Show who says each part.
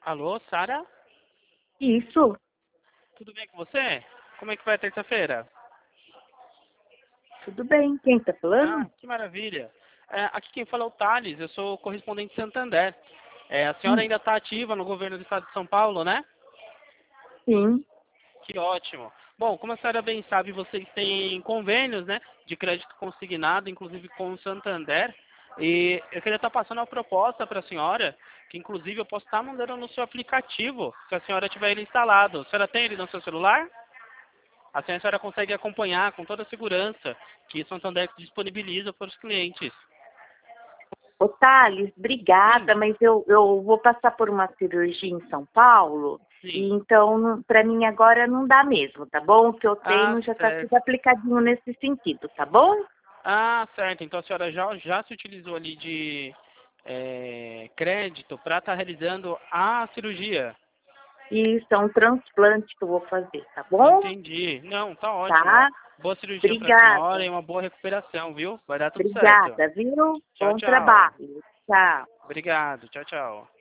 Speaker 1: Alô, Sara?
Speaker 2: Isso,
Speaker 1: Tudo bem com você? Como é que vai a terça-feira?
Speaker 2: tudo bem. Quem tá
Speaker 1: Ah,
Speaker 2: falando?
Speaker 1: que maravilha. Aqui quem fala é o Thales, eu sou correspondente de Santander. A senhora
Speaker 2: Hum,
Speaker 1: ainda está ativa no governo do estado de São Paulo, né?
Speaker 2: sim.
Speaker 1: Que ótimo. Bom, como a senhora bem sabe, vocês têm convênios, né, de crédito consignado, inclusive com o Santander. E eu queria estar passando uma proposta para a senhora, que inclusive eu posso estar mandando no seu aplicativo, se a senhora tiver ele instalado. A senhora tem ele no seu celular? Assim a senhora consegue acompanhar com toda a segurança que Santander disponibiliza para os clientes.
Speaker 2: Ô, Thales,
Speaker 1: Sim,
Speaker 2: obrigada, mas eu vou passar por uma cirurgia em São Paulo, e
Speaker 1: sim.
Speaker 2: então para mim agora não dá mesmo, tá bom? O que eu
Speaker 1: Ah,
Speaker 2: tenho já tá tudo
Speaker 1: certo.
Speaker 2: aplicadinho nesse sentido, tá bom?
Speaker 1: Ah, certo. Então a senhora já se utilizou ali de crédito para estar realizando a cirurgia.
Speaker 2: Isso é um transplante que eu vou fazer, tá bom?
Speaker 1: Entendi. Não, tá ótimo. Ó.
Speaker 2: Tá?
Speaker 1: Boa cirurgia para a senhora
Speaker 2: Obrigada,
Speaker 1: e uma boa recuperação, viu? Vai dar tudo certo.
Speaker 2: obrigada, viu?
Speaker 1: Tchau,
Speaker 2: Bom
Speaker 1: tchau.
Speaker 2: trabalho. Tchau.
Speaker 1: Obrigado. Tchau, tchau.